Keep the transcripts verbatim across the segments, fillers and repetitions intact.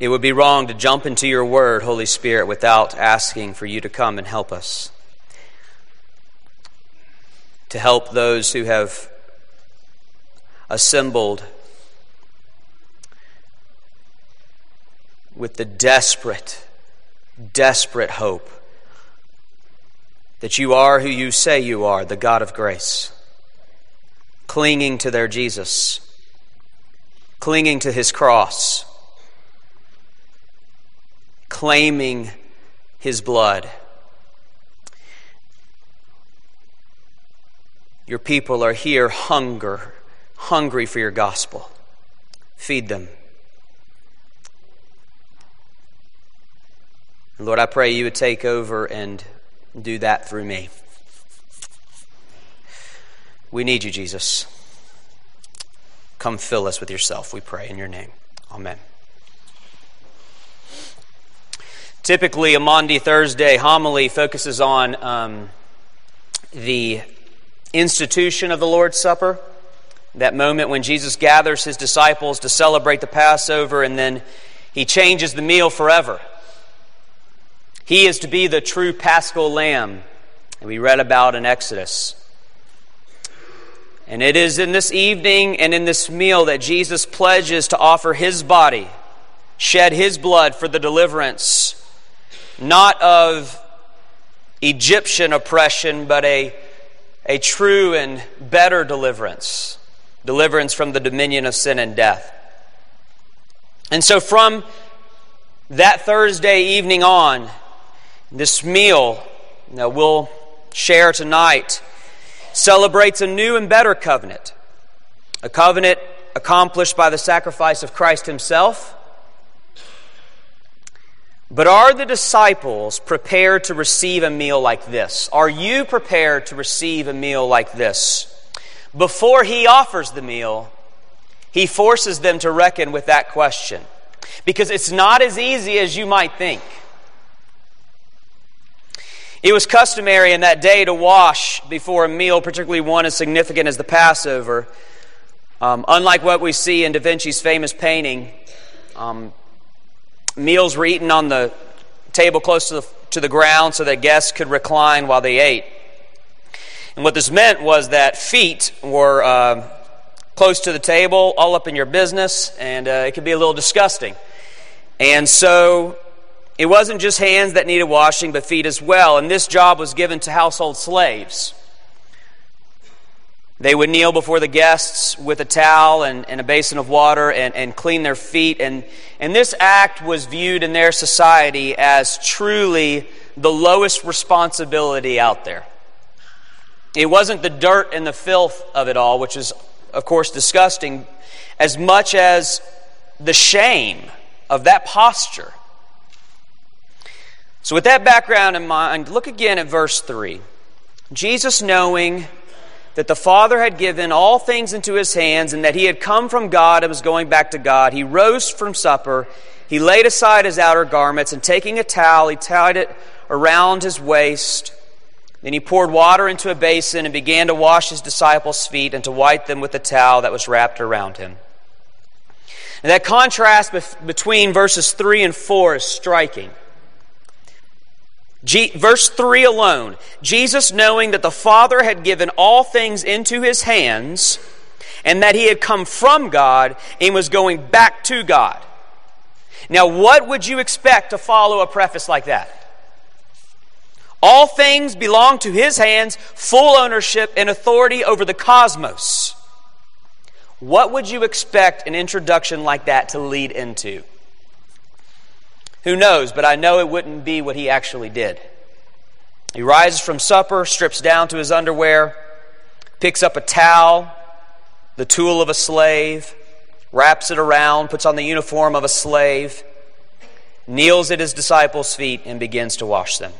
it would be wrong to jump into your word, Holy Spirit, without asking for you to come and help us. To help those who have assembled with the desperate, desperate hope that you are who you say you are, the God of grace, clinging to their Jesus, clinging to his cross, claiming his blood. Your people are here hunger, hungry for your gospel. Feed them. Lord, I pray you would take over and do that through me. We need you, Jesus. Come fill us with yourself, we pray in your name. Amen. Typically, a Maundy Thursday homily focuses on um, the institution of the Lord's Supper, that moment when Jesus gathers his disciples to celebrate the Passover, and then he changes the meal forever. He is to be the true Paschal Lamb that we read about in Exodus. And it is in this evening and in this meal that Jesus pledges to offer his body, shed his blood for the deliverance, not of Egyptian oppression, but a, a true and better deliverance. Deliverance from the dominion of sin and death. And so from that Thursday evening on, this meal that we'll share tonight celebrates a new and better covenant. A covenant accomplished by the sacrifice of Christ himself. But are the disciples prepared to receive a meal like this? Are you prepared to receive a meal like this? Before he offers the meal, he forces them to reckon with that question. Because it's not as easy as you might think. It was customary in that day to wash before a meal, particularly one as significant as the Passover. Um, unlike what we see in Da Vinci's famous painting, um, meals were eaten on the table close to the, to the ground so that guests could recline while they ate. And what this meant was that feet were uh, close to the table, all up in your business, and uh, it could be a little disgusting. And so it wasn't just hands that needed washing, but feet as well. And this job was given to household slaves. They would kneel before the guests with a towel and, and a basin of water and, and clean their feet. And, and this act was viewed in their society as truly the lowest responsibility out there. It wasn't the dirt and the filth of it all, which is, of course, disgusting, as much as the shame of that posture. So with that background in mind, look again at verse three. Jesus, knowing that the Father had given all things into his hands and that he had come from God and was going back to God, he rose from supper, he laid aside his outer garments, and taking a towel, he tied it around his waist. Then he poured water into a basin and began to wash his disciples' feet and to wipe them with the towel that was wrapped around him. And that contrast bef- between verses three and four is striking. G- verse three alone, Jesus, knowing that the Father had given all things into his hands and that he had come from God and was going back to God. Now, what would you expect to follow a preface like that? All things belong to his hands, full ownership and authority over the cosmos. What would you expect an introduction like that to lead into? Who knows, but I know it wouldn't be what he actually did. He rises from supper, strips down to his underwear, picks up a towel, the tool of a slave, wraps it around, puts on the uniform of a slave, kneels at his disciples' feet, and begins to wash them.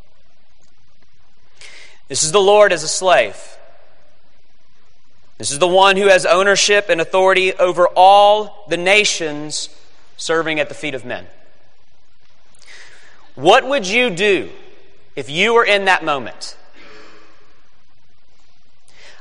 This is the Lord as a slave. This is the one who has ownership and authority over all the nations, serving at the feet of men. What would you do if you were in that moment?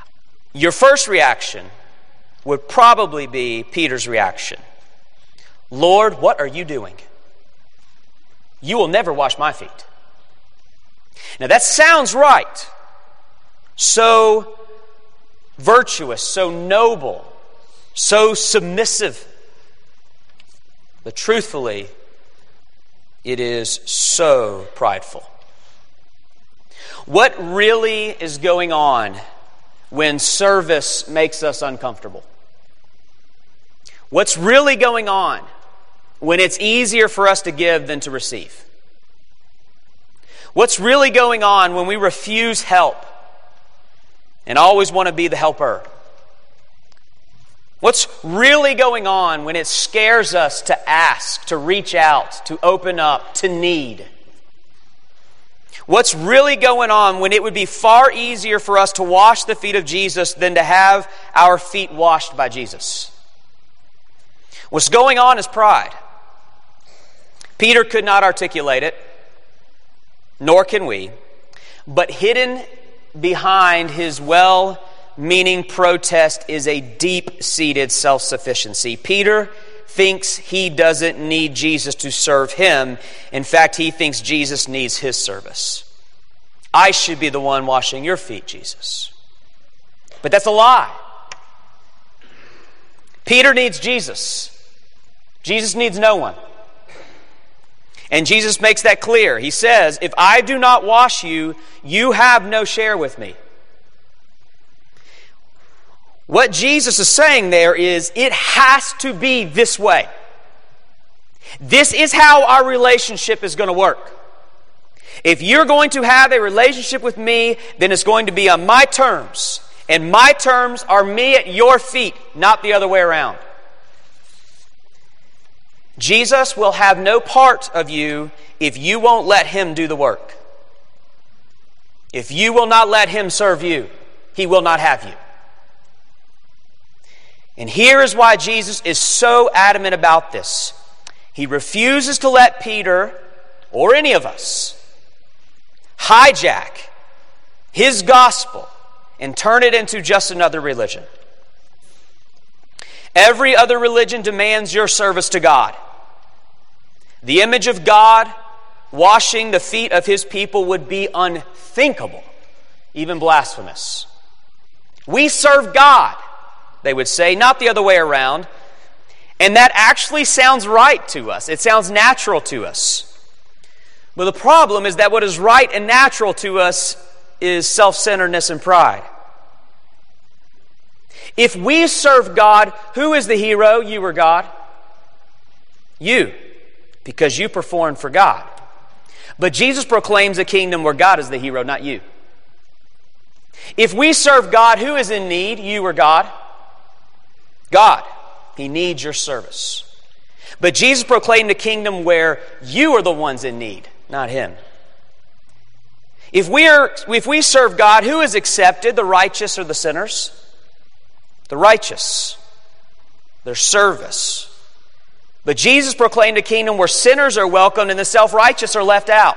Your first reaction would probably be Peter's reaction. Lord, what are you doing? You will never wash my feet. Now that sounds right. So virtuous, so noble, so submissive. But truthfully, it is so prideful. What really is going on when service makes us uncomfortable? What's really going on when it's easier for us to give than to receive? What's really going on when we refuse help and always want to be the helper? What's really going on when it scares us to ask, to reach out, to open up, to need? What's really going on when it would be far easier for us to wash the feet of Jesus than to have our feet washed by Jesus? What's going on is pride. Peter could not articulate it, nor can we, but hidden behind his well-meaning protest is a deep-seated self-sufficiency. Peter thinks he doesn't need Jesus to serve him. In fact, he thinks Jesus needs his service. I should be the one washing your feet, Jesus. But that's a lie. Peter needs Jesus. Jesus needs no one. And Jesus makes that clear. He says, if I do not wash you, you have no share with me. What Jesus is saying there is, it has to be this way. This is how our relationship is going to work. If you're going to have a relationship with me, then it's going to be on my terms. And my terms are me at your feet, not the other way around. Jesus will have no part of you if you won't let Him do the work. If you will not let Him serve you, He will not have you. And here is why Jesus is so adamant about this. He refuses to let Peter, or any of us, hijack His gospel and turn it into just another religion. Every other religion demands your service to God. The image of God washing the feet of His people would be unthinkable, even blasphemous. We serve God, they would say, not the other way around. And that actually sounds right to us. It sounds natural to us. But the problem is that what is right and natural to us is self-centeredness and pride. If we serve God, who is the hero? You or God? You, because you performed for God. But Jesus proclaims a kingdom where God is the hero, not you. If we serve God, who is in need? You or God? God. He needs your service. But Jesus proclaimed a kingdom where you are the ones in need, not Him. If we are, if we serve God, who is accepted? The righteous or the sinners? The righteous. Their service. But Jesus proclaimed a kingdom where sinners are welcomed and the self-righteous are left out.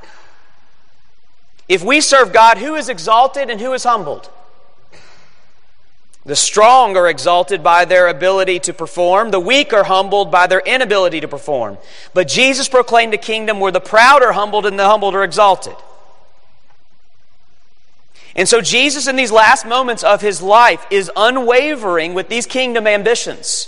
If we serve God, who is exalted and who is humbled? The strong are exalted by their ability to perform. The weak are humbled by their inability to perform. But Jesus proclaimed a kingdom where the proud are humbled and the humbled are exalted. And so Jesus, in these last moments of His life, is unwavering with these kingdom ambitions.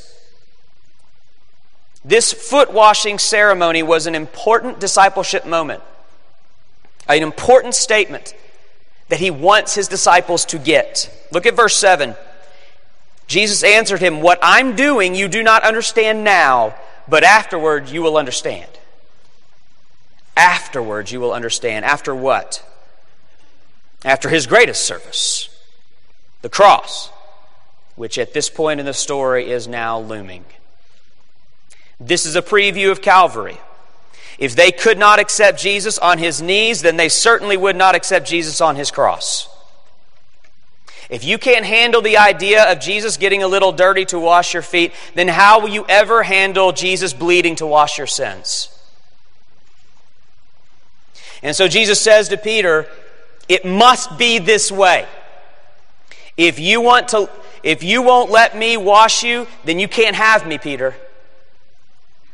This foot-washing ceremony was an important discipleship moment. An important statement that He wants His disciples to get. Look at verse seven. Jesus answered him, "What I'm doing you do not understand now, but afterward you will understand." Afterwards you will understand. After what? After His greatest service, the cross, which at this point in the story is now looming. This is a preview of Calvary. If they could not accept Jesus on His knees, then they certainly would not accept Jesus on His cross. If you can't handle the idea of Jesus getting a little dirty to wash your feet, then how will you ever handle Jesus bleeding to wash your sins? And so Jesus says to Peter, it must be this way. If you want to, if you won't let me wash you, then you can't have me, Peter.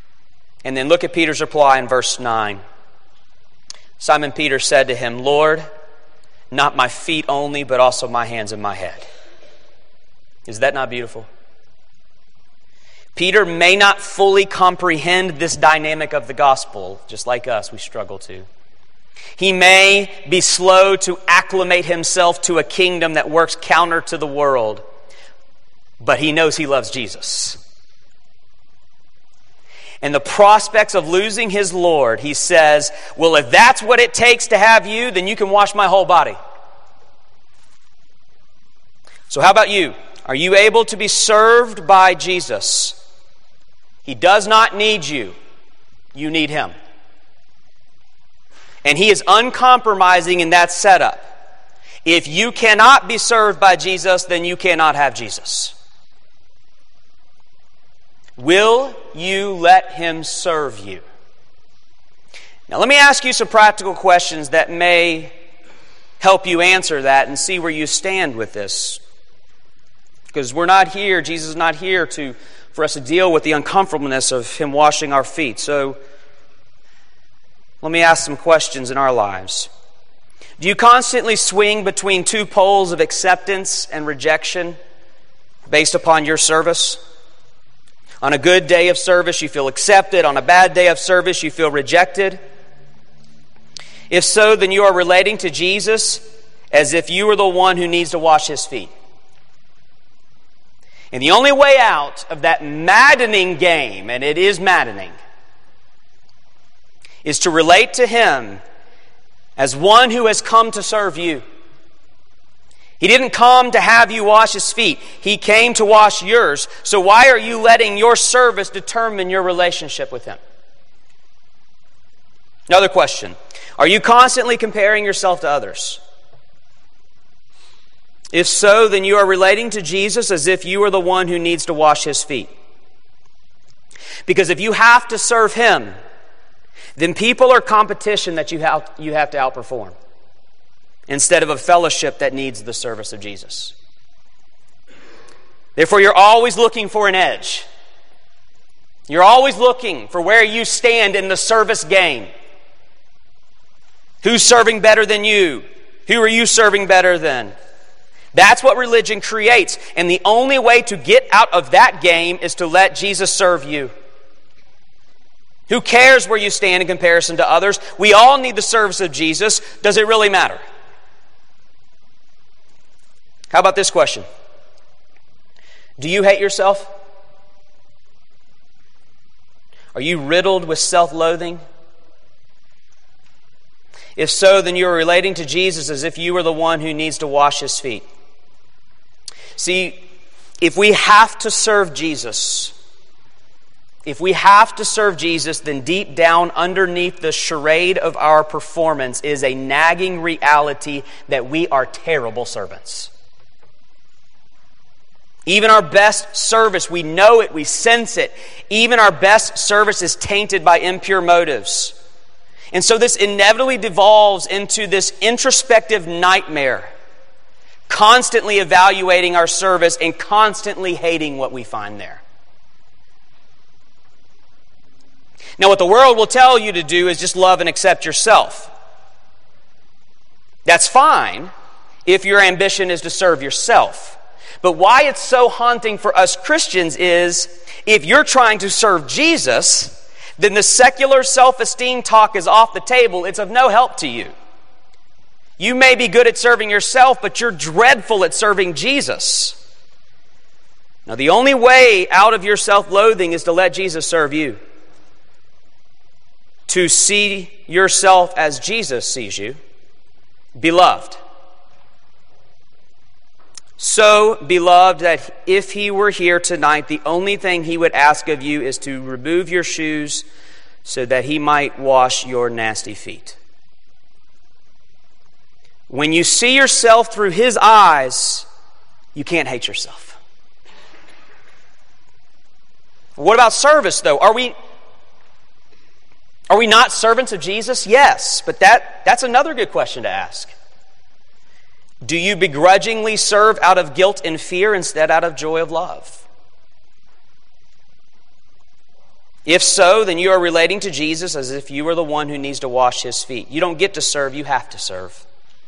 And then look at Peter's reply in verse nine. Simon Peter said to him, Lord, not my feet only, but also my hands and my head. Is that not beautiful? Peter may not fully comprehend this dynamic of the gospel, just like us, we struggle to. He may be slow to acclimate himself to a kingdom that works counter to the world, but he knows he loves Jesus. And the prospects of losing his Lord, he says, well, if that's what it takes to have you, then you can wash my whole body. So how about you? Are you able to be served by Jesus? He does not need you. You need him. And he is uncompromising in that setup. If you cannot be served by Jesus, then you cannot have Jesus. Will you let him serve you? Now let me ask you some practical questions that may help you answer that and see where you stand with this. Because we're not here, Jesus is not here to for us to deal with the uncomfortableness of him washing our feet. So let me ask some questions in our lives. Do you constantly swing between two poles of acceptance and rejection based upon your service? On a good day of service, you feel accepted. On a bad day of service, you feel rejected. If so, then you are relating to Jesus as if you were the one who needs to wash his feet. And the only way out of that maddening game, and it is maddening, is to relate to him as one who has come to serve you. He didn't come to have you wash his feet. He came to wash yours. So why are you letting your service determine your relationship with him? Another question. Are you constantly comparing yourself to others? If so, then you are relating to Jesus as if you are the one who needs to wash his feet. Because if you have to serve him, then people are competition that you have, you have to outperform, instead of a fellowship that needs the service of Jesus. Therefore, you're always looking for an edge. You're always looking for where you stand in the service game. Who's serving better than you? Who are you serving better than? That's what religion creates. And the only way to get out of that game is to let Jesus serve you. Who cares where you stand in comparison to others? We all need the service of Jesus. Does it really matter? How about this question? Do you hate yourself? Are you riddled with self-loathing? If so, then you are relating to Jesus as if you were the one who needs to wash his feet. See, if we have to serve Jesus, if we have to serve Jesus, then deep down underneath the charade of our performance is a nagging reality that we are terrible servants. Even our best service, we know it, we sense it. Even our best service is tainted by impure motives. And so this inevitably devolves into this introspective nightmare, constantly evaluating our service and constantly hating what we find there. Now, what the world will tell you to do is just love and accept yourself. That's fine if your ambition is to serve yourself. But why it's so haunting for us Christians is, if you're trying to serve Jesus, then the secular self-esteem talk is off the table. It's of no help to you. You may be good at serving yourself, but you're dreadful at serving Jesus. Now, the only way out of your self-loathing is to let Jesus serve you. To see yourself as Jesus sees you, beloved. So, beloved, that if he were here tonight, the only thing he would ask of you is to remove your shoes so that he might wash your nasty feet. When you see yourself through his eyes, you can't hate yourself. What about service, though? Are we, are we not servants of Jesus? Yes, but that, that's another good question to ask. Do you begrudgingly serve out of guilt and fear instead out of joy of love? If so, then you are relating to Jesus as if you are the one who needs to wash his feet. You don't get to serve, you have to serve.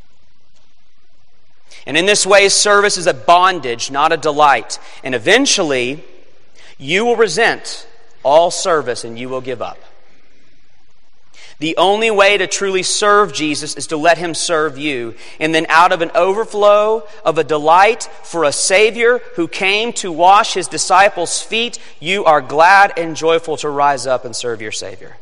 And in this way, service is a bondage, not a delight. And eventually, you will resent all service and you will give up. The only way to truly serve Jesus is to let him serve you. And then out of an overflow of a delight for a Savior who came to wash his disciples' feet, you are glad and joyful to rise up and serve your Savior.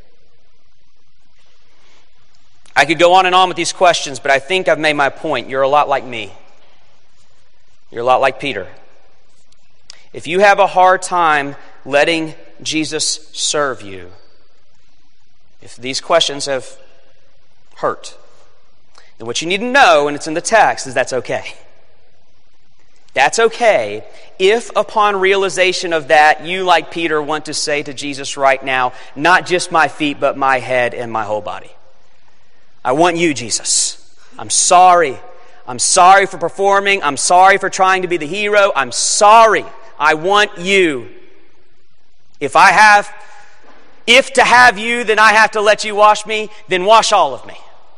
I could go on and on with these questions, but I think I've made my point. You're a lot like me. You're a lot like Peter. If you have a hard time letting Jesus serve you, if these questions have hurt, then what you need to know, and it's in the text, is that's okay. That's okay if upon realization of that, you, like Peter, want to say to Jesus right now, not just my feet, but my head and my whole body. I want you, Jesus. I'm sorry. I'm sorry for performing. I'm sorry for trying to be the hero. I'm sorry. I want you. If I have If to have you, then I have to let you wash me, then wash all of me.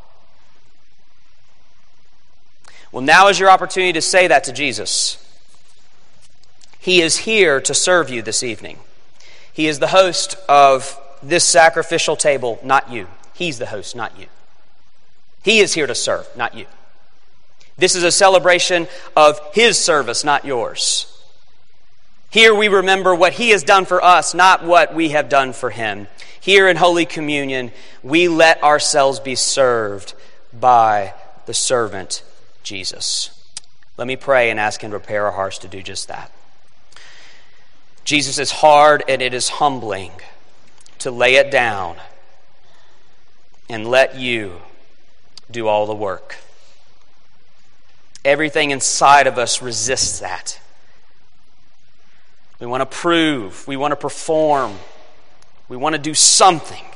Well, now is your opportunity to say that to Jesus. He is here to serve you this evening. He is the host of this sacrificial table, not you. He's the host, not you. He is here to serve, not you. This is a celebration of his service, not yours. Here we remember what he has done for us, not what we have done for him. Here in Holy Communion, we let ourselves be served by the servant, Jesus. Let me pray and ask him to prepare our hearts to do just that. Jesus, it's hard and it is humbling to lay it down and let you do all the work. Everything inside of us resists that. We want to prove. We want to perform. We want to do something.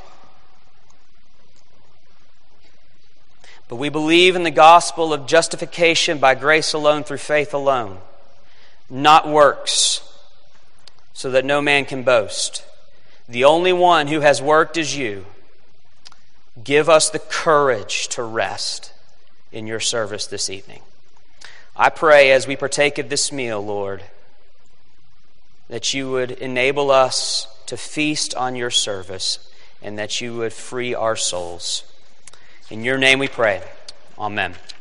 But we believe in the gospel of justification by grace alone through faith alone, not works, so that no man can boast. The only one who has worked is you. Give us the courage to rest in your service this evening. I pray as we partake of this meal, Lord, that you would enable us to feast on your service and that you would free our souls. In your name we pray. Amen.